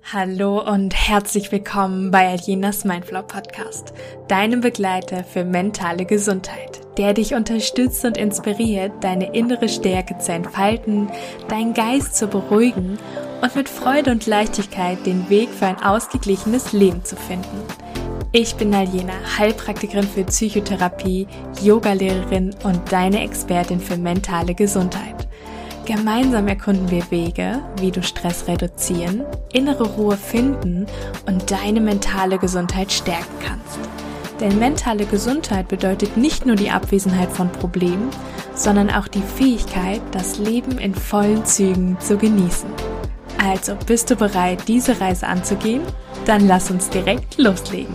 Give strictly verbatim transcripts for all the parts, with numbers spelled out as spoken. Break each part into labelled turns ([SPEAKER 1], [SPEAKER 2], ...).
[SPEAKER 1] Hallo und herzlich willkommen bei Aljenas Mindflow Podcast, deinem Begleiter für mentale Gesundheit, der dich unterstützt und inspiriert, deine innere Stärke zu entfalten, deinen Geist zu beruhigen und mit Freude und Leichtigkeit den Weg für ein ausgeglichenes Leben zu finden. Ich bin Aljena, Heilpraktikerin für Psychotherapie, Yogalehrerin und deine Expertin für mentale Gesundheit. Gemeinsam erkunden wir Wege, wie du Stress reduzieren, innere Ruhe finden und deine mentale Gesundheit stärken kannst. Denn mentale Gesundheit bedeutet nicht nur die Abwesenheit von Problemen, sondern auch die Fähigkeit, das Leben in vollen Zügen zu genießen. Also, bist du bereit, diese Reise anzugehen? Dann lass uns direkt loslegen.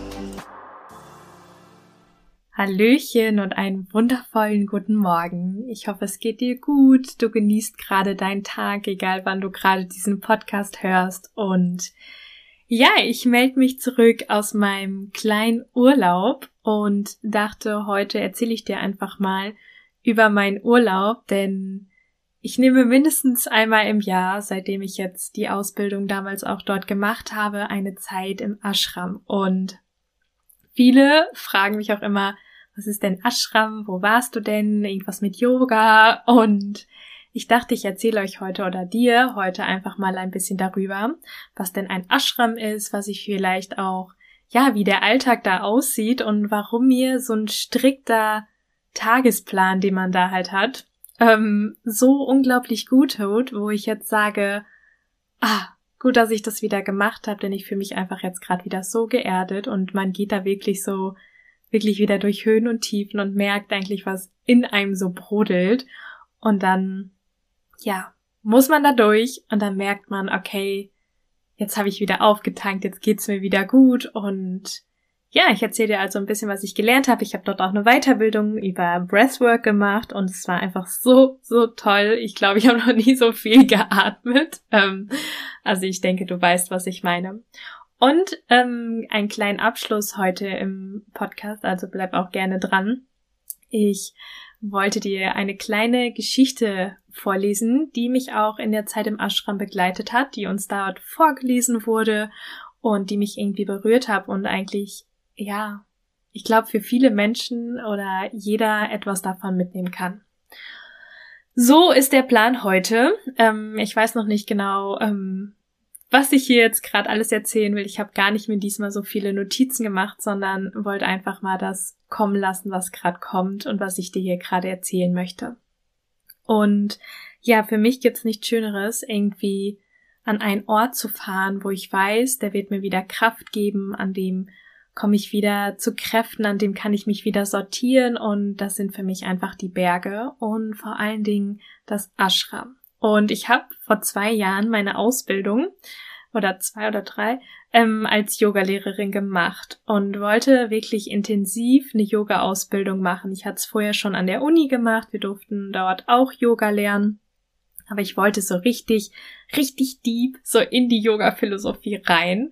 [SPEAKER 1] Hallöchen und einen wundervollen guten Morgen. Ich hoffe, es geht dir gut. Du genießt gerade deinen Tag, egal wann du gerade diesen Podcast hörst. Und ja, ich melde mich zurück aus meinem kleinen Urlaub und dachte, heute erzähle ich dir einfach mal über meinen Urlaub, denn ich nehme mindestens einmal im Jahr, seitdem ich jetzt die Ausbildung damals auch dort gemacht habe, eine Zeit im Ashram. Und viele fragen mich auch immer, was ist denn Ashram? Wo warst du denn? Irgendwas mit Yoga? Und ich dachte, ich erzähle euch heute oder dir heute einfach mal ein bisschen darüber, was denn ein Ashram ist, was ich vielleicht auch, ja, wie der Alltag da aussieht und warum mir so ein strikter Tagesplan, den man da halt hat, ähm, so unglaublich gut tut, wo ich jetzt sage, ah, gut, dass ich das wieder gemacht habe, denn ich fühle mich einfach jetzt gerade wieder so geerdet und man geht da wirklich so, wirklich wieder durch Höhen und Tiefen und merkt eigentlich, was in einem so brodelt. Und dann, ja, muss man da durch und dann merkt man, okay, jetzt habe ich wieder aufgetankt, jetzt geht's mir wieder gut. Und ja, ich erzähle dir also ein bisschen, was ich gelernt habe. Ich habe dort auch eine Weiterbildung über Breathwork gemacht und es war einfach so, so toll. Ich glaube, ich habe noch nie so viel geatmet. Ähm, also ich denke, du weißt, was ich meine. Und ähm, einen kleinen Abschluss heute im Podcast, also bleib auch gerne dran. Ich wollte dir eine kleine Geschichte vorlesen, die mich auch in der Zeit im Ashram begleitet hat, die uns dort vorgelesen wurde und die mich irgendwie berührt hat und eigentlich, ja, ich glaube, für viele Menschen oder jeder etwas davon mitnehmen kann. So ist der Plan heute. Ähm, ich weiß noch nicht genau, ähm, was ich hier jetzt gerade alles erzählen will. Ich habe gar nicht mir diesmal so viele Notizen gemacht, sondern wollte einfach mal das kommen lassen, was gerade kommt und was ich dir hier gerade erzählen möchte. Und ja, für mich gibt's nichts Schöneres, irgendwie an einen Ort zu fahren, wo ich weiß, der wird mir wieder Kraft geben, an dem komme ich wieder zu Kräften, an dem kann ich mich wieder sortieren und das sind für mich einfach die Berge und vor allen Dingen das Ashram. Und ich habe vor zwei Jahren meine Ausbildung, oder zwei oder drei, ähm, als Yogalehrerin gemacht und wollte wirklich intensiv eine Yoga-Ausbildung machen. Ich hatte es vorher schon an der Uni gemacht, wir durften dort auch Yoga lernen, aber ich wollte so richtig, richtig deep so in die Yoga-Philosophie rein.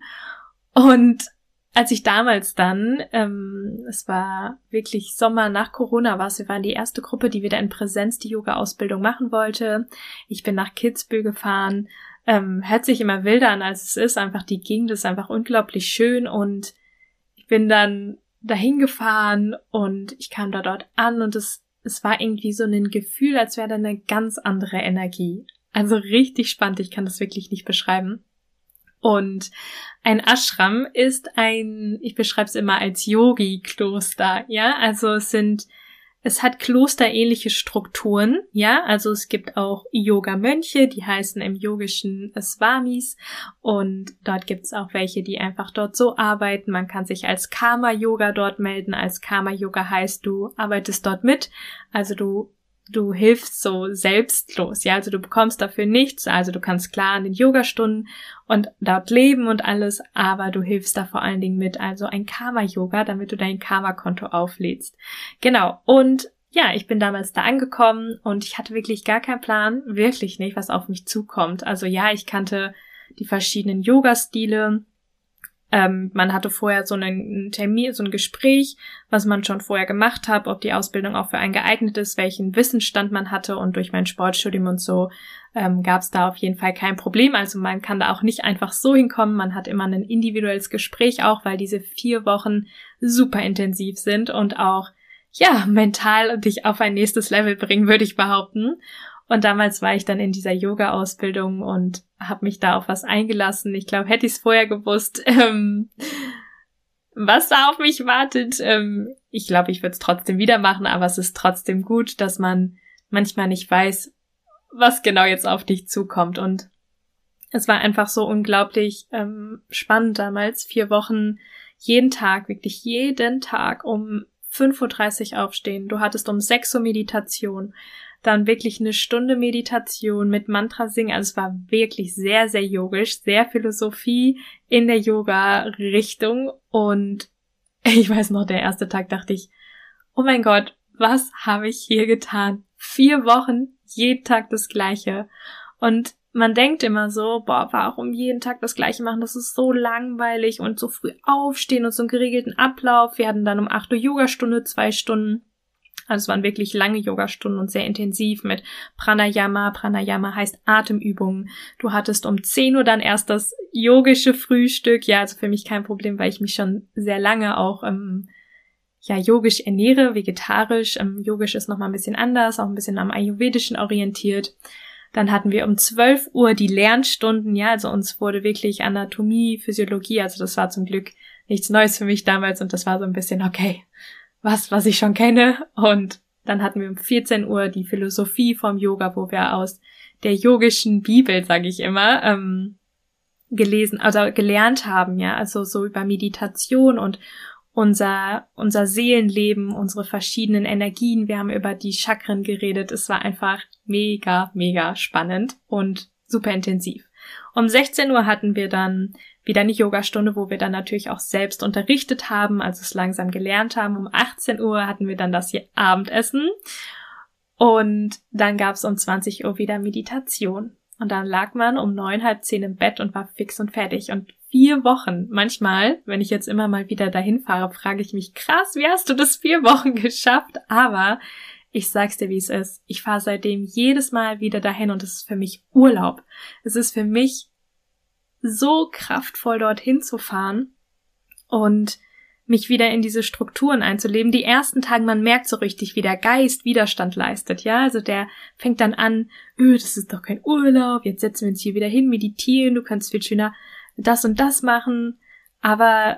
[SPEAKER 1] Und als ich damals dann, ähm, es war wirklich Sommer nach Corona war es, wir waren die erste Gruppe, die wieder in Präsenz die Yoga-Ausbildung machen wollte. Ich bin nach Kitzbühel gefahren, ähm, hört sich immer wilder an, als es ist. Einfach die Gegend ist einfach unglaublich schön und ich bin dann dahin gefahren und ich kam da dort an und es, es war irgendwie so ein Gefühl, als wäre da eine ganz andere Energie. Also richtig spannend, ich kann das wirklich nicht beschreiben. Und ein Ashram ist ein, ich beschreibe es immer als Yogi-Kloster, ja, also es sind, es hat klosterähnliche Strukturen, ja, also es gibt auch Yoga-Mönche, die heißen im Yogischen Swamis und dort gibt es auch welche, die einfach dort so arbeiten, man kann sich als Karma-Yoga dort melden, als Karma-Yoga heißt, du arbeitest dort mit, also du Du hilfst so selbstlos, ja, also du bekommst dafür nichts, also du kannst klar an den Yogastunden und dort leben und alles, aber du hilfst da vor allen Dingen mit, also ein Karma-Yoga, damit du dein Karma-Konto auflädst. Genau, und ja, ich bin damals da angekommen und ich hatte wirklich gar keinen Plan, wirklich nicht, was auf mich zukommt. Also ja, ich kannte die verschiedenen Yoga-Stile, Ähm, man hatte vorher so einen Termin, so ein Gespräch, was man schon vorher gemacht hat, ob die Ausbildung auch für einen geeignet ist, welchen Wissensstand man hatte, und durch mein Sportstudium und so ähm, gab es da auf jeden Fall kein Problem. Also man kann da auch nicht einfach so hinkommen, man hat immer ein individuelles Gespräch auch, weil diese vier Wochen super intensiv sind und auch, ja, mental dich auf ein nächstes Level bringen, würde ich behaupten. Und damals war ich dann in dieser Yoga-Ausbildung und habe mich da auf was eingelassen. Ich glaube, hätte ich es vorher gewusst, ähm, was da auf mich wartet. Ähm, ich glaube, ich würde es trotzdem wieder machen, aber es ist trotzdem gut, dass man manchmal nicht weiß, was genau jetzt auf dich zukommt. Und es war einfach so unglaublich ähm, spannend damals. Vier Wochen, jeden Tag, wirklich jeden Tag um fünf Uhr dreißig aufstehen. Du hattest um sechs Uhr Meditation. Dann wirklich eine Stunde Meditation mit Mantra singen. Also es war wirklich sehr, sehr yogisch, sehr Philosophie in der Yoga-Richtung. Und ich weiß noch, der erste Tag dachte ich, oh mein Gott, was habe ich hier getan? Vier Wochen, jeden Tag das Gleiche. Und man denkt immer so, boah, warum jeden Tag das Gleiche machen? Das ist so langweilig und so früh aufstehen und so einen geregelten Ablauf. Wir hatten dann um acht Uhr Yogastunde, zwei Stunden. Also es waren wirklich lange Yogastunden und sehr intensiv mit Pranayama. Pranayama heißt Atemübungen. Du hattest um zehn Uhr dann erst das yogische Frühstück. Ja, also für mich kein Problem, weil ich mich schon sehr lange auch ähm, ja yogisch ernähre, vegetarisch. Ähm, yogisch ist nochmal ein bisschen anders, auch ein bisschen am Ayurvedischen orientiert. Dann hatten wir um zwölf Uhr die Lernstunden. Ja, also uns wurde wirklich Anatomie, Physiologie, also das war zum Glück nichts Neues für mich damals und das war so ein bisschen okay, was, was ich schon kenne. Und dann hatten wir um vierzehn Uhr die Philosophie vom Yoga, wo wir aus der yogischen Bibel, sage ich immer, ähm, gelesen, also gelernt haben, ja, also so über Meditation und unser, unser Seelenleben, unsere verschiedenen Energien. Wir haben über die Chakren geredet. Es war einfach mega, mega spannend und super intensiv. Um sechzehn Uhr hatten wir dann wieder eine Yogastunde, wo wir dann natürlich auch selbst unterrichtet haben, also es langsam gelernt haben. Um achtzehn Uhr hatten wir dann das hier Abendessen und dann gab es um zwanzig Uhr wieder Meditation. Und dann lag man um neun, halb zehn im Bett und war fix und fertig. Und vier Wochen, manchmal, wenn ich jetzt immer mal wieder dahin fahre, frage ich mich, krass, wie hast du das vier Wochen geschafft? Aber ich sag's dir, wie es ist. Ich fahre seitdem jedes Mal wieder dahin und es ist für mich Urlaub. Es ist für mich so kraftvoll, dorthin zu fahren und mich wieder in diese Strukturen einzuleben. Die ersten Tage, man merkt so richtig, wie der Geist Widerstand leistet, ja, also der fängt dann an, öh, das ist doch kein Urlaub, jetzt setzen wir uns hier wieder hin, meditieren, du kannst viel schöner das und das machen, aber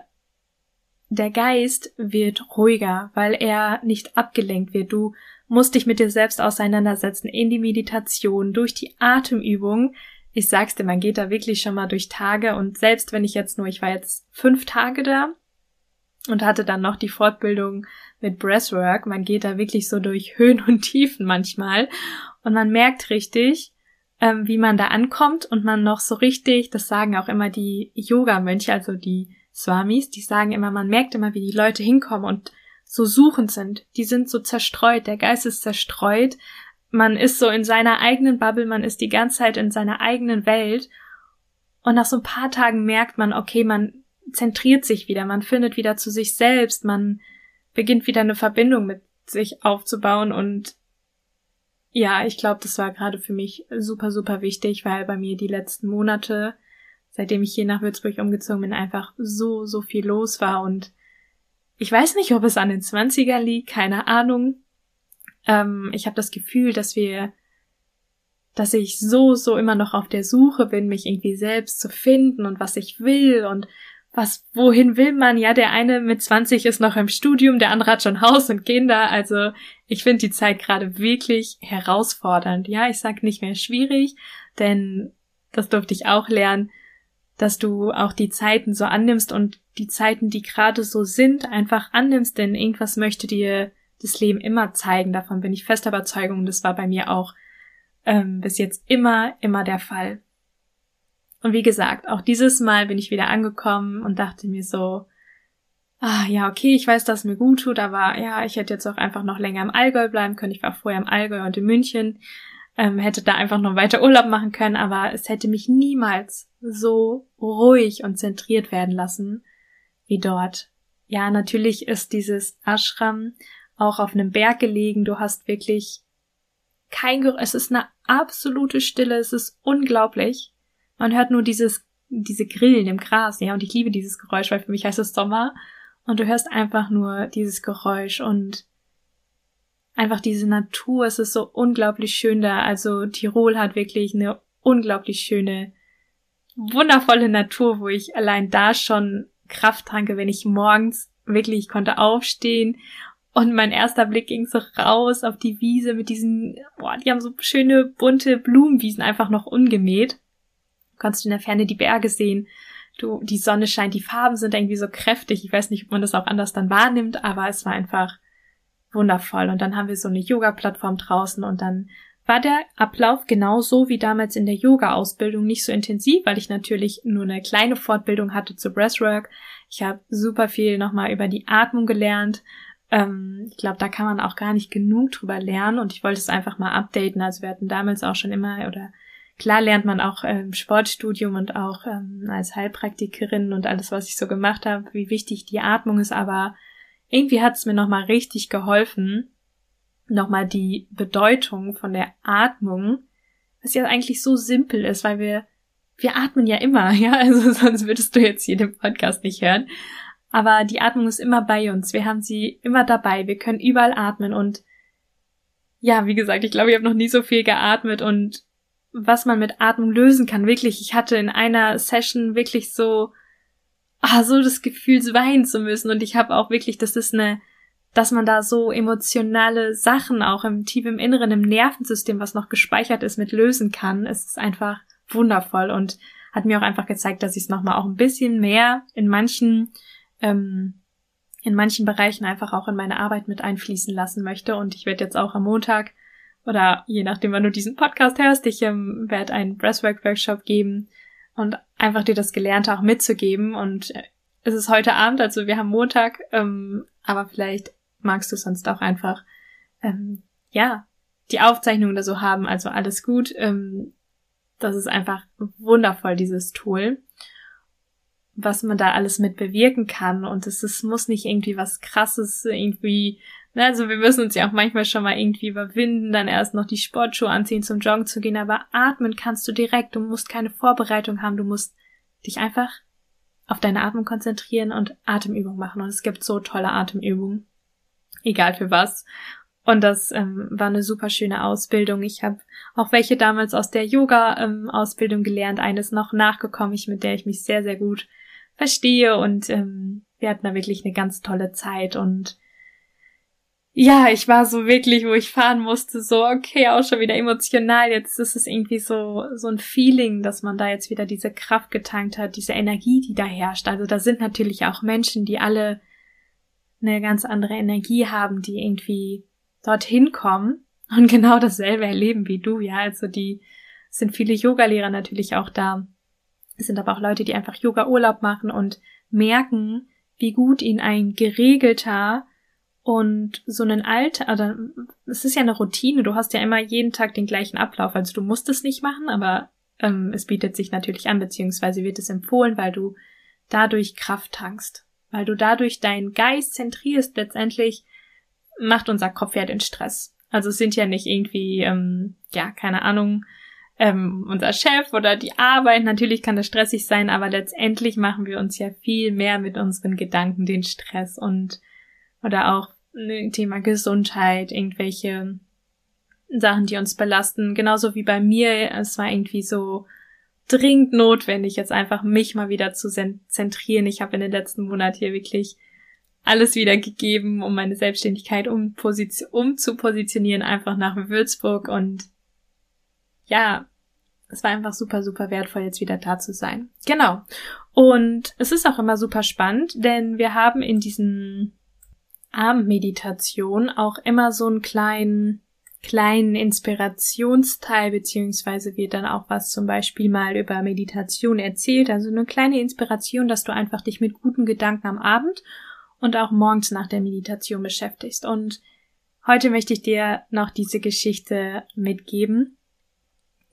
[SPEAKER 1] der Geist wird ruhiger, weil er nicht abgelenkt wird. Du musst dich mit dir selbst auseinandersetzen in die Meditation, durch die Atemübung. Ich sag's dir, man geht da wirklich schon mal durch Tage und selbst wenn ich jetzt nur, ich war jetzt fünf Tage da und hatte dann noch die Fortbildung mit Breathwork, man geht da wirklich so durch Höhen und Tiefen manchmal und man merkt richtig, ähm, wie man da ankommt und man noch so richtig, das sagen auch immer die Yoga-Mönche, also die Swamis, die sagen immer, man merkt immer, wie die Leute hinkommen und so suchend sind. Die sind so zerstreut, der Geist ist zerstreut, man ist so in seiner eigenen Bubble, man ist die ganze Zeit in seiner eigenen Welt und nach so ein paar Tagen merkt man, okay, man zentriert sich wieder, man findet wieder zu sich selbst, man beginnt wieder eine Verbindung mit sich aufzubauen und ja, ich glaube, das war gerade für mich super, super wichtig, weil bei mir die letzten Monate, seitdem ich hier nach Würzburg umgezogen bin, einfach so, so viel los war und ich weiß nicht, ob es an den Zwanzigern liegt, keine Ahnung. Ähm, ich habe das Gefühl, dass wir, dass ich so, so immer noch auf der Suche bin, mich irgendwie selbst zu finden und was ich will und was, wohin will man? Ja, der eine mit zwanzig ist noch im Studium, der andere hat schon Haus und Kinder. Also ich finde die Zeit gerade wirklich herausfordernd. Ja, ich sag nicht mehr schwierig, denn das durfte ich auch lernen, dass du auch die Zeiten so annimmst und die Zeiten, die gerade so sind, einfach annimmst, denn irgendwas möchte dir das Leben immer zeigen. Davon bin ich fester Überzeugung. Das war bei mir auch ähm, bis jetzt immer, immer der Fall. Und wie gesagt, auch dieses Mal bin ich wieder angekommen und dachte mir so, ah ja, okay, ich weiß, dass es mir gut tut, aber ja, ich hätte jetzt auch einfach noch länger im Allgäu bleiben können. Ich war vorher im Allgäu und in München. ähm, hätte da einfach noch weiter Urlaub machen können, aber es hätte mich niemals so ruhig und zentriert werden lassen wie dort. Ja, natürlich ist dieses Ashram auch auf einem Berg gelegen. Du hast wirklich kein Geräusch. Es ist eine absolute Stille. Es ist unglaublich. Man hört nur dieses, diese Grillen im Gras, ja, und ich liebe dieses Geräusch, weil für mich heißt es Sommer. Und du hörst einfach nur dieses Geräusch und einfach diese Natur. Es ist so unglaublich schön da. Also Tirol hat wirklich eine unglaublich schöne, wundervolle Natur, wo ich allein da schon Kraft tanke, wenn ich morgens wirklich, ich konnte aufstehen und mein erster Blick ging so raus auf die Wiese mit diesen, boah, die haben so schöne bunte Blumenwiesen einfach noch ungemäht. Du kannst in der Ferne die Berge sehen, du, die Sonne scheint, die Farben sind irgendwie so kräftig, ich weiß nicht, ob man das auch anders dann wahrnimmt, aber es war einfach wundervoll. Und dann haben wir so eine Yoga-Plattform draußen und dann war der Ablauf genauso wie damals in der Yoga-Ausbildung, nicht so intensiv, weil ich natürlich nur eine kleine Fortbildung hatte zu Breathwork. Ich habe super viel nochmal über die Atmung gelernt. Ähm, ich glaube, da kann man auch gar nicht genug drüber lernen und ich wollte es einfach mal updaten. Also wir hatten damals auch schon immer, oder klar lernt man auch im Sportstudium und auch ähm, als Heilpraktikerin und alles, was ich so gemacht habe, wie wichtig die Atmung ist, aber irgendwie hat es mir nochmal richtig geholfen, nochmal die Bedeutung von der Atmung, was ja eigentlich so simpel ist, weil wir, wir atmen ja immer, ja, also sonst würdest du jetzt hier den Podcast nicht hören, aber die Atmung ist immer bei uns, wir haben sie immer dabei, wir können überall atmen und ja, wie gesagt, ich glaube, ich habe noch nie so viel geatmet und was man mit Atmung lösen kann, wirklich, ich hatte in einer Session wirklich so, ah, so das Gefühl, weinen zu müssen und ich habe auch wirklich, das ist eine dass man da so emotionale Sachen auch im tief im Inneren, im Nervensystem, was noch gespeichert ist, mit lösen kann. Es ist einfach wundervoll und hat mir auch einfach gezeigt, dass ich es nochmal auch ein bisschen mehr in manchen, ähm, in manchen Bereichen einfach auch in meine Arbeit mit einfließen lassen möchte. Und ich werde jetzt auch am Montag oder je nachdem, wann du diesen Podcast hörst, ich ähm, werde einen Breathwork-Workshop geben und einfach dir das Gelernte auch mitzugeben. Und äh, es ist heute Abend, also wir haben Montag, ähm, aber vielleicht magst du sonst auch einfach, ähm, ja, die Aufzeichnung oder so haben, also alles gut. Ähm, das ist einfach wundervoll, dieses Tool, was man da alles mit bewirken kann und es ist, muss nicht irgendwie was Krasses irgendwie, ne, also wir müssen uns ja auch manchmal schon mal irgendwie überwinden, dann erst noch die Sportschuhe anziehen, zum Joggen zu gehen, aber atmen kannst du direkt, du musst keine Vorbereitung haben, du musst dich einfach auf deine Atmung konzentrieren und Atemübungen machen und es gibt so tolle Atemübungen. Egal für was. Und das ähm, war eine super schöne Ausbildung. Ich habe auch welche damals aus der Yoga-Ausbildung ähm, gelernt. Eine ist noch nachgekommen, ich, mit der ich mich sehr, sehr gut verstehe. Und ähm, wir hatten da wirklich eine ganz tolle Zeit. Und ja, ich war so wirklich, wo ich fahren musste, so okay, auch schon wieder emotional. Jetzt ist es irgendwie so so ein Feeling, dass man da jetzt wieder diese Kraft getankt hat, diese Energie, die da herrscht. Also da sind natürlich auch Menschen, die alle eine ganz andere Energie haben, die irgendwie dorthin kommen und genau dasselbe erleben wie du, ja, also die sind viele Yogalehrer natürlich auch da, es sind aber auch Leute, die einfach Yoga-Urlaub machen und merken, wie gut ihnen ein geregelter und so ein Alter, also es ist ja eine Routine, du hast ja immer jeden Tag den gleichen Ablauf, also du musst es nicht machen, aber ähm, es bietet sich natürlich an, beziehungsweise wird es empfohlen, weil du dadurch Kraft tankst. Weil du dadurch deinen Geist zentrierst, letztendlich macht unser Kopf ja den Stress. Also es sind ja nicht irgendwie, ähm, ja, keine Ahnung, ähm, unser Chef oder die Arbeit. Natürlich kann das stressig sein, aber letztendlich machen wir uns ja viel mehr mit unseren Gedanken den Stress und oder auch ein Thema Gesundheit, irgendwelche Sachen, die uns belasten. Genauso wie bei mir, es war irgendwie so dringend notwendig, jetzt einfach mich mal wieder zu zentrieren. Ich habe in den letzten Monaten hier wirklich alles wieder gegeben, um meine Selbstständigkeit um, um zu positionieren, einfach nach Würzburg und ja, es war einfach super, super wertvoll, jetzt wieder da zu sein. Genau. Und es ist auch immer super spannend, denn wir haben in diesen Abendmeditationen auch immer so einen kleinen kleinen Inspirationsteil, beziehungsweise wird dann auch was zum Beispiel mal über Meditation erzählt, also eine kleine Inspiration, dass du einfach dich mit guten Gedanken am Abend und auch morgens nach der Meditation beschäftigst. Und heute möchte ich dir noch diese Geschichte mitgeben.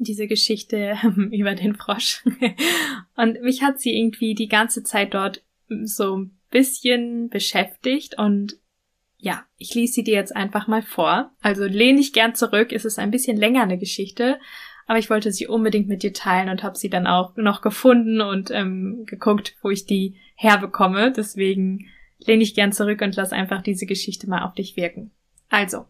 [SPEAKER 1] diese Geschichte über den Frosch. Und mich hat sie irgendwie die ganze Zeit dort so ein bisschen beschäftigt und ja, ich lese sie dir jetzt einfach mal vor. Also lehn dich gern zurück, es ist ein bisschen länger eine Geschichte, aber ich wollte sie unbedingt mit dir teilen und habe sie dann auch noch gefunden und ähm, geguckt, wo ich die herbekomme. Deswegen lehn dich gern zurück und lass einfach diese Geschichte mal auf dich wirken. Also,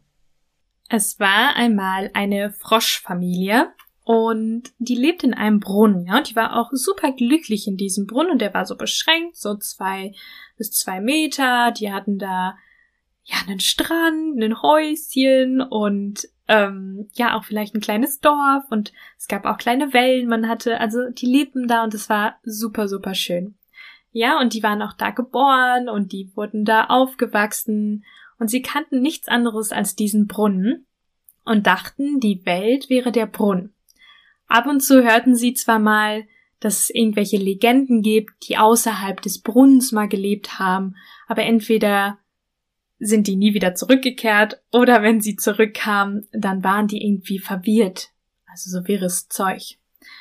[SPEAKER 1] es war einmal eine Froschfamilie und die lebte in einem Brunnen, ja, und die war auch super glücklich in diesem Brunnen und der war so beschränkt, so zwei bis zwei Meter. Die hatten da ja einen Strand, ein Häuschen und ähm, ja auch vielleicht ein kleines Dorf und es gab auch kleine Wellen. Man hatte, also die lebten da und es war super, super schön. Ja, und die waren auch da geboren und die wurden da aufgewachsen und sie kannten nichts anderes als diesen Brunnen und dachten, die Welt wäre der Brunnen. Ab und zu hörten sie zwar mal, dass es irgendwelche Legenden gibt, die außerhalb des Brunnens mal gelebt haben, aber entweder sind die nie wieder zurückgekehrt oder wenn sie zurückkamen, dann waren die irgendwie verwirrt. Also so wirres Zeug.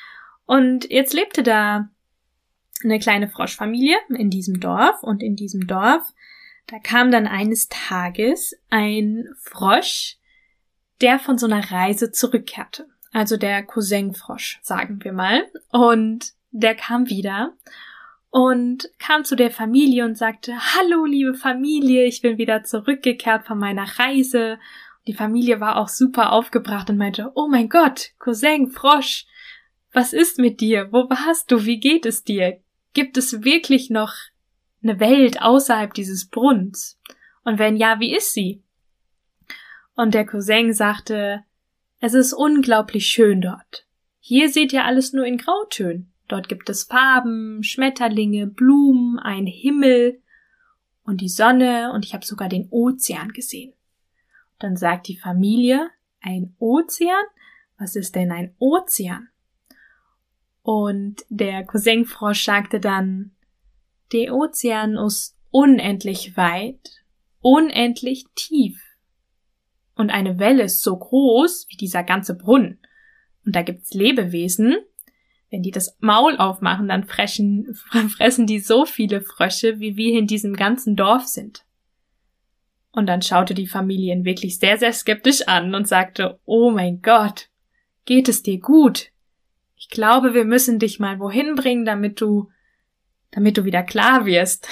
[SPEAKER 1] Und jetzt lebte da eine kleine Froschfamilie in diesem Dorf und in diesem Dorf, da kam dann eines Tages ein Frosch, der von so einer Reise zurückkehrte. Also der Cousin-Frosch, sagen wir mal. Und der kam wieder und kam zu der Familie und sagte, hallo liebe Familie, ich bin wieder zurückgekehrt von meiner Reise. Die Familie war auch super aufgebracht und meinte, oh mein Gott, Cousin, Frosch, was ist mit dir? Wo warst du? Wie geht es dir? Gibt es wirklich noch eine Welt außerhalb dieses Brunnens? Und wenn ja, wie ist sie? Und der Cousin sagte, es ist unglaublich schön dort. Hier seht ihr alles nur in Grautönen. Dort gibt es Farben, Schmetterlinge, Blumen, einen Himmel und die Sonne und ich habe sogar den Ozean gesehen. Dann sagt die Familie, ein Ozean? Was ist denn ein Ozean? Und der Cousin-Frosch sagte dann, der Ozean ist unendlich weit, unendlich tief. Und eine Welle ist so groß wie dieser ganze Brunnen. Und da gibt's Lebewesen. Wenn die das Maul aufmachen, dann fressen, fressen die so viele Frösche, wie wir in diesem ganzen Dorf sind. Und dann schaute die Familie ihn wirklich sehr, sehr skeptisch an und sagte, oh mein Gott, geht es dir gut? Ich glaube, wir müssen dich mal wohin bringen, damit du, damit du wieder klar wirst.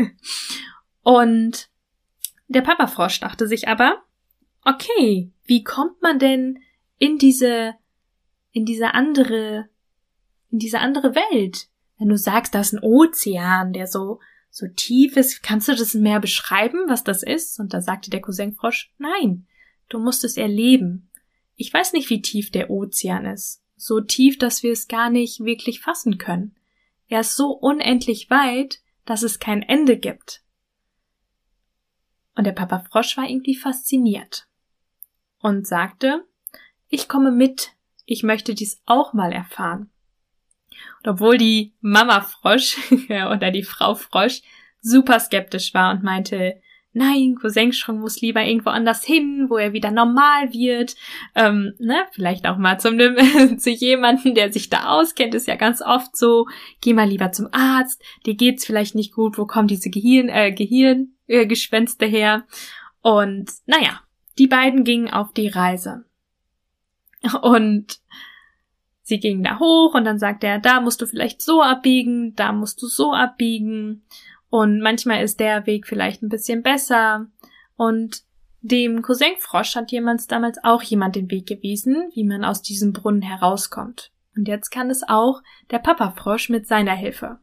[SPEAKER 1] Und der Papa-Frosch dachte sich aber, okay, wie kommt man denn in diese, in diese andere in diese andere Welt. Wenn du sagst, da ist ein Ozean, der so, so tief ist, kannst du das mehr beschreiben, was das ist? Und da sagte der Cousin-Frosch, nein, du musst es erleben. Ich weiß nicht, wie tief der Ozean ist. So tief, dass wir es gar nicht wirklich fassen können. Er ist so unendlich weit, dass es kein Ende gibt. Und der Papa Frosch war irgendwie fasziniert und sagte, ich komme mit, ich möchte dies auch mal erfahren. Und obwohl die Mama Frosch oder die Frau Frosch super skeptisch war und meinte, nein, Cousin Strong muss lieber irgendwo anders hin, wo er wieder normal wird, ähm, ne, vielleicht auch mal zum, zu jemanden, der sich da auskennt, ist ja ganz oft so, geh mal lieber zum Arzt, dir geht's vielleicht nicht gut, wo kommen diese Gehirn, äh, Gehirngespenste äh, her? Und naja, die beiden gingen auf die Reise. Und sie gingen da hoch und dann sagte er, da musst du vielleicht so abbiegen, da musst du so abbiegen und manchmal ist der Weg vielleicht ein bisschen besser und dem Cousin Frosch hat jemand damals auch jemand den Weg gewiesen, wie man aus diesem Brunnen herauskommt. Und jetzt kann es auch der Papa Frosch mit seiner Hilfe.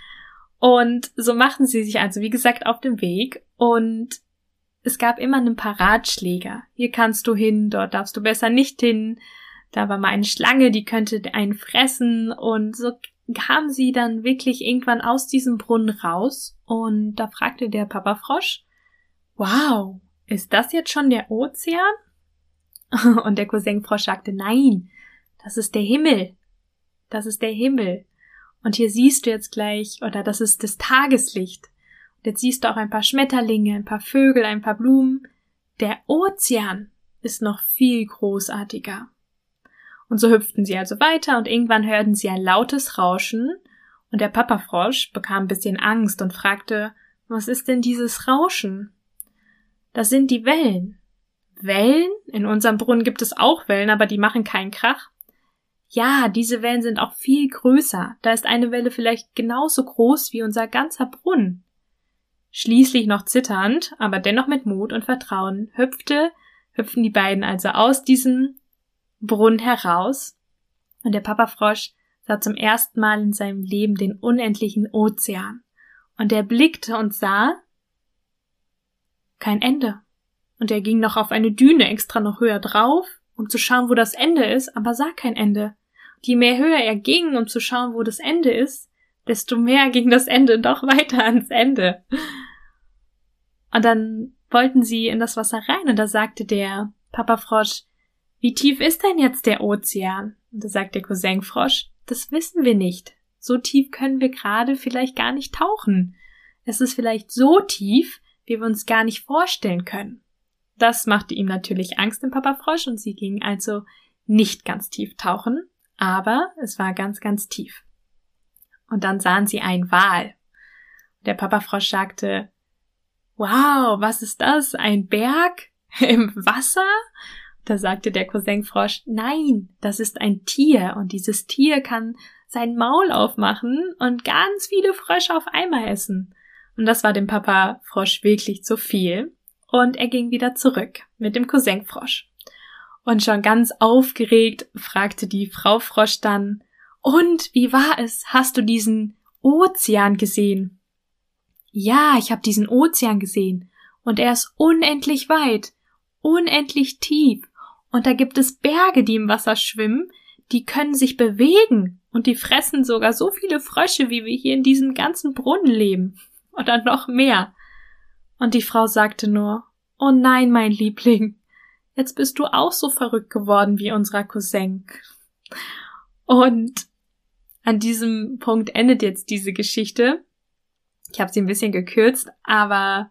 [SPEAKER 1] Und so machten sie sich also, wie gesagt, auf den Weg und es gab immer ein paar Ratschläge. Hier kannst du hin, dort darfst du besser nicht hin. Da war mal eine Schlange, die könnte einen fressen und so kamen sie dann wirklich irgendwann aus diesem Brunnen raus und da fragte der Papa Frosch, wow, ist das jetzt schon der Ozean? Und der Cousin Frosch sagte, nein, das ist der Himmel, das ist der Himmel und hier siehst du jetzt gleich, oder das ist das Tageslicht und jetzt siehst du auch ein paar Schmetterlinge, ein paar Vögel, ein paar Blumen. Der Ozean ist noch viel großartiger. Und so hüpften sie also weiter und irgendwann hörten sie ein lautes Rauschen und der Papafrosch bekam ein bisschen Angst und fragte, was ist denn dieses Rauschen? Das sind die Wellen. Wellen? In unserem Brunnen gibt es auch Wellen, aber die machen keinen Krach. Ja, diese Wellen sind auch viel größer. Da ist eine Welle vielleicht genauso groß wie unser ganzer Brunnen. Schließlich noch zitternd, aber dennoch mit Mut und Vertrauen, hüpfte, hüpften die beiden also aus diesem Brunnen heraus. Und der Papafrosch sah zum ersten Mal in seinem Leben den unendlichen Ozean. Und er blickte und sah kein Ende. Und er ging noch auf eine Düne extra noch höher drauf, um zu schauen, wo das Ende ist, aber sah kein Ende. Und je mehr höher er ging, um zu schauen, wo das Ende ist, desto mehr ging das Ende doch weiter ans Ende. Und dann wollten sie in das Wasser rein und da sagte der Papafrosch, wie tief ist denn jetzt der Ozean? Und da sagt der Cousinfrosch, das wissen wir nicht. So tief können wir gerade vielleicht gar nicht tauchen. Es ist vielleicht so tief, wie wir uns gar nicht vorstellen können. Das machte ihm natürlich Angst, dem Papafrosch, und sie gingen also nicht ganz tief tauchen, aber es war ganz, ganz tief. Und dann sahen sie einen Wal. Der Papafrosch sagte, wow, was ist das? Ein Berg im Wasser? Da sagte der Cousinfrosch, nein, das ist ein Tier und dieses Tier kann sein Maul aufmachen und ganz viele Frösche auf einmal essen. Und das war dem Papafrosch wirklich zu viel. Und er ging wieder zurück mit dem Cousinfrosch. Und schon ganz aufgeregt fragte die Frau Frosch dann, und wie war es? Hast du diesen Ozean gesehen? Ja, ich habe diesen Ozean gesehen. Und er ist unendlich weit, unendlich tief. Und da gibt es Berge, die im Wasser schwimmen, die können sich bewegen. Und die fressen sogar so viele Frösche, wie wir hier in diesem ganzen Brunnen leben. Oder noch mehr. Und die Frau sagte nur, oh nein, mein Liebling, jetzt bist du auch so verrückt geworden wie unser Cousin. Und an diesem Punkt endet jetzt diese Geschichte. Ich habe sie ein bisschen gekürzt, aber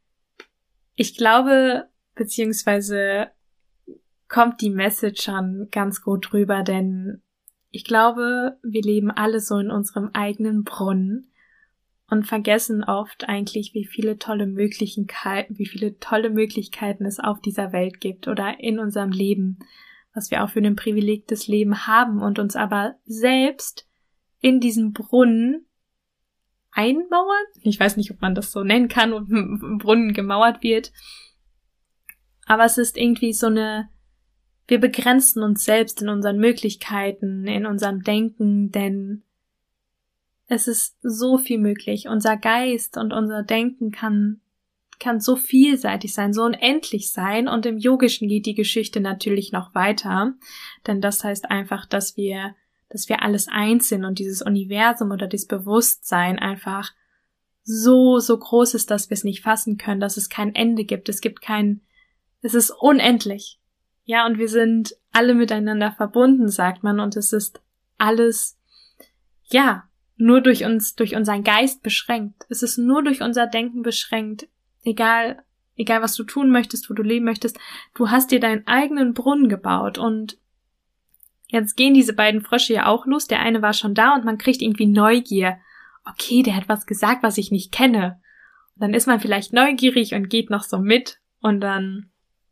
[SPEAKER 1] ich glaube, beziehungsweise kommt die Message schon ganz gut rüber, denn ich glaube, wir leben alle so in unserem eigenen Brunnen und vergessen oft eigentlich, wie viele tolle Möglichkeiten, wie viele tolle Möglichkeiten es auf dieser Welt gibt oder in unserem Leben, was wir auch für ein Privileg des Lebens haben und uns aber selbst in diesem Brunnen einmauern. Ich weiß nicht, ob man das so nennen kann und im Brunnen gemauert wird. Aber es ist irgendwie so eine, wir begrenzen uns selbst in unseren Möglichkeiten, in unserem Denken, denn es ist so viel möglich. Unser Geist und unser Denken kann, kann so vielseitig sein, so unendlich sein. Und im Yogischen geht die Geschichte natürlich noch weiter. Denn das heißt einfach, dass wir, dass wir alles eins sind und dieses Universum oder dieses Bewusstsein einfach so, so groß ist, dass wir es nicht fassen können, dass es kein Ende gibt. Es gibt kein, es ist unendlich. Ja, und wir sind alle miteinander verbunden, sagt man. Und es ist alles, ja, nur durch uns, durch unseren Geist beschränkt. Es ist nur durch unser Denken beschränkt. Egal, egal was du tun möchtest, wo du leben möchtest. Du hast dir deinen eigenen Brunnen gebaut und jetzt gehen diese beiden Frösche ja auch los. Der eine war schon da und man kriegt irgendwie Neugier. Okay, der hat was gesagt, was ich nicht kenne. Und dann ist man vielleicht neugierig und geht noch so mit und dann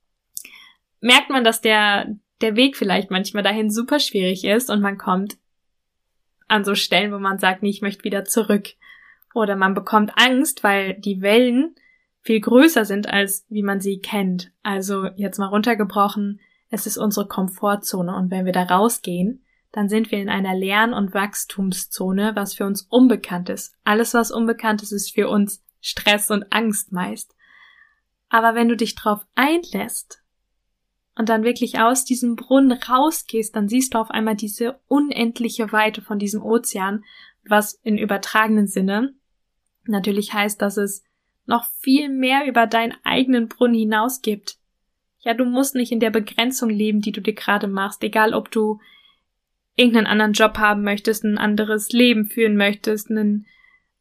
[SPEAKER 1] merkt man, dass der, der Weg vielleicht manchmal dahin super schwierig ist und man kommt an so Stellen, wo man sagt, nee, ich möchte wieder zurück. Oder man bekommt Angst, weil die Wellen viel größer sind, als wie man sie kennt. Also jetzt mal runtergebrochen, es ist unsere Komfortzone und wenn wir da rausgehen, dann sind wir in einer Lern- und Wachstumszone, was für uns unbekannt ist. Alles, was unbekannt ist, ist für uns Stress und Angst meist. Aber wenn du dich drauf einlässt und dann wirklich aus diesem Brunnen rausgehst, dann siehst du auf einmal diese unendliche Weite von diesem Ozean, was in übertragenen Sinne natürlich heißt, dass es noch viel mehr über deinen eigenen Brunnen hinaus gibt. Ja, du musst nicht in der Begrenzung leben, die du dir gerade machst, egal ob du irgendeinen anderen Job haben möchtest, ein anderes Leben führen möchtest, einen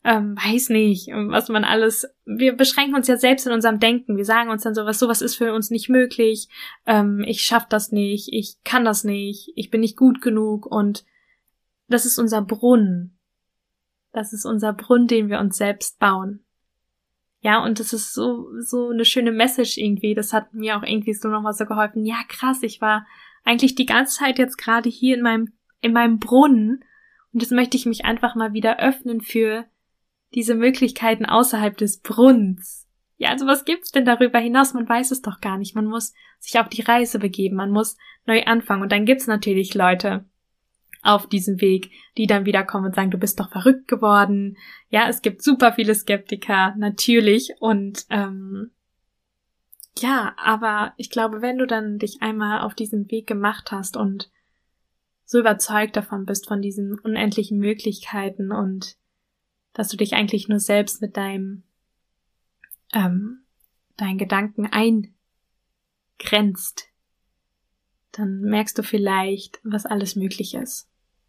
[SPEAKER 1] ähm, weiß nicht, was man alles, wir beschränken uns ja selbst in unserem Denken, wir sagen uns dann sowas, sowas ist für uns nicht möglich, ähm, ich schaff das nicht, ich kann das nicht, ich bin nicht gut genug und das ist unser Brunnen. Das ist unser Brunnen, den wir uns selbst bauen. Ja, und das ist so, so eine schöne Message irgendwie, das hat mir auch irgendwie so nochmal so geholfen, ja krass, ich war eigentlich die ganze Zeit jetzt gerade hier in meinem, in meinem Brunnen und jetzt möchte ich mich einfach mal wieder öffnen für diese Möglichkeiten außerhalb des Brunnens. Ja, also was gibt's denn darüber hinaus? Man weiß es doch gar nicht. Man muss sich auf die Reise begeben, man muss neu anfangen. Und dann gibt's natürlich Leute auf diesem Weg, die dann wieder kommen und sagen, du bist doch verrückt geworden. Ja, es gibt super viele Skeptiker, natürlich. Und ähm, ja, aber ich glaube, wenn du dann dich einmal auf diesen Weg gemacht hast und so überzeugt davon bist, von diesen unendlichen Möglichkeiten und dass du dich eigentlich nur selbst mit deinem, ähm, deinen Gedanken eingrenzt, dann merkst du vielleicht, was alles möglich ist.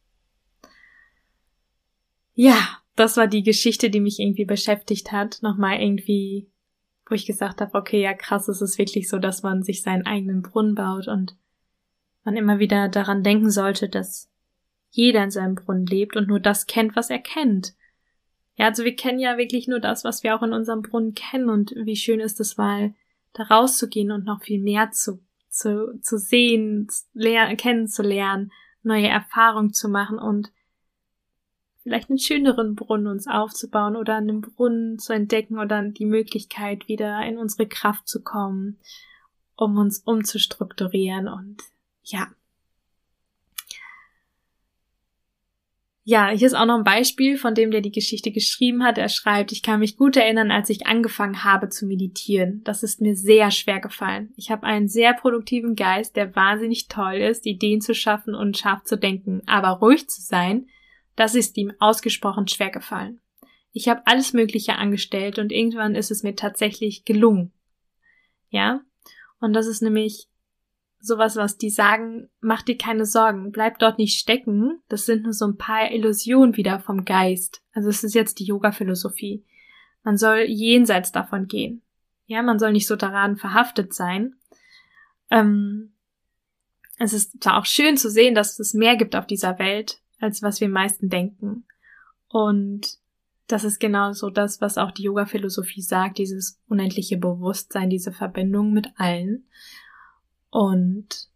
[SPEAKER 1] Ja, das war die Geschichte, die mich irgendwie beschäftigt hat. Nochmal irgendwie, wo ich gesagt habe, okay, ja krass, es ist wirklich so, dass man sich seinen eigenen Brunnen baut und man immer wieder daran denken sollte, dass jeder in seinem Brunnen lebt und nur das kennt, was er kennt. Ja, also wir kennen ja wirklich nur das, was wir auch in unserem Brunnen kennen und wie schön ist es mal, da rauszugehen und noch viel mehr zu, zu, zu sehen, ler- kennenzulernen, neue Erfahrungen zu machen und vielleicht einen schöneren Brunnen uns aufzubauen oder einen Brunnen zu entdecken oder die Möglichkeit, wieder in unsere Kraft zu kommen, um uns umzustrukturieren und ja. Ja, hier ist auch noch ein Beispiel von dem, der die Geschichte geschrieben hat. Er schreibt, ich kann mich gut erinnern, als ich angefangen habe zu meditieren. Das ist mir sehr schwer gefallen. Ich habe einen sehr produktiven Geist, der wahnsinnig toll ist, Ideen zu schaffen und scharf zu denken. Aber ruhig zu sein, das ist ihm ausgesprochen schwer gefallen. Ich habe alles Mögliche angestellt und irgendwann ist es mir tatsächlich gelungen. Ja, und das ist nämlich sowas, was die sagen, mach dir keine Sorgen, bleib dort nicht stecken. Das sind nur so ein paar Illusionen wieder vom Geist. Also es ist jetzt die Yoga-Philosophie. Man soll jenseits davon gehen. Ja, man soll nicht so daran verhaftet sein. Ähm, es ist zwar auch schön zu sehen, dass es mehr gibt auf dieser Welt, als was wir meisten denken. Und das ist genau so das, was auch die Yoga-Philosophie sagt, dieses unendliche Bewusstsein, diese Verbindung mit allen. Und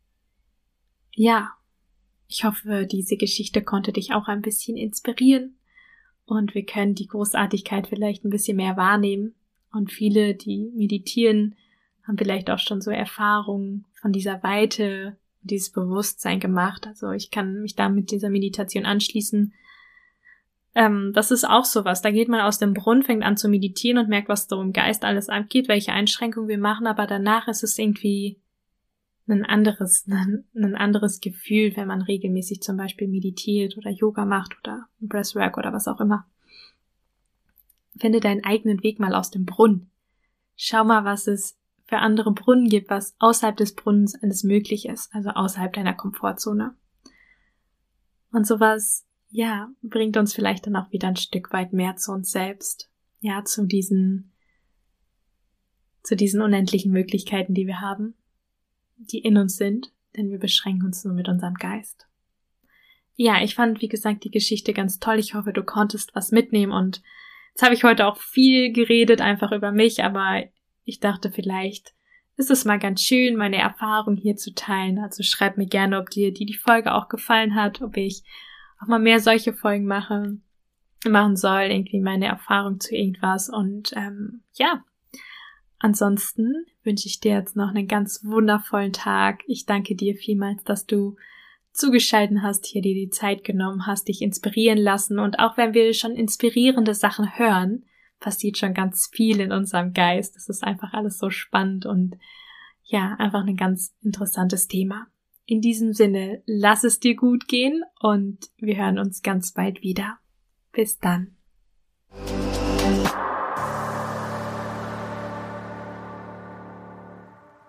[SPEAKER 1] ja, ich hoffe, diese Geschichte konnte dich auch ein bisschen inspirieren und wir können die Großartigkeit vielleicht ein bisschen mehr wahrnehmen. Und viele, die meditieren, haben vielleicht auch schon so Erfahrungen von dieser Weite, dieses Bewusstsein gemacht. Also ich kann mich da mit dieser Meditation anschließen. Ähm, das ist auch sowas. Da geht man aus dem Brunnen, fängt an zu meditieren und merkt, was so im Geist alles abgeht, welche Einschränkungen wir machen, aber danach ist es irgendwie ein anderes, ein, ein anderes Gefühl, wenn man regelmäßig zum Beispiel meditiert oder Yoga macht oder Breathwork oder was auch immer. Finde deinen eigenen Weg mal aus dem Brunnen. Schau mal, was es für andere Brunnen gibt, was außerhalb des Brunnens alles möglich ist, also außerhalb deiner Komfortzone. Und sowas, ja, bringt uns vielleicht dann auch wieder ein Stück weit mehr zu uns selbst, ja, zu diesen, zu diesen unendlichen Möglichkeiten, die wir haben, die in uns sind, denn wir beschränken uns nur mit unserem Geist. Ja, ich fand, wie gesagt, die Geschichte ganz toll. Ich hoffe, du konntest was mitnehmen und jetzt habe ich heute auch viel geredet, einfach über mich, aber ich dachte, vielleicht ist es mal ganz schön, meine Erfahrung hier zu teilen. Also schreib mir gerne, ob dir die, die Folge auch gefallen hat, ob ich auch mal mehr solche Folgen mache, machen soll, irgendwie meine Erfahrung zu irgendwas und ähm, ja, ansonsten wünsche ich dir jetzt noch einen ganz wundervollen Tag. Ich danke dir vielmals, dass du zugeschaltet hast, hier dir die Zeit genommen hast, dich inspirieren lassen. Und auch wenn wir schon inspirierende Sachen hören, passiert schon ganz viel in unserem Geist. Es ist einfach alles so spannend und ja, einfach ein ganz interessantes Thema. In diesem Sinne, lass es dir gut gehen und wir hören uns ganz bald wieder. Bis dann.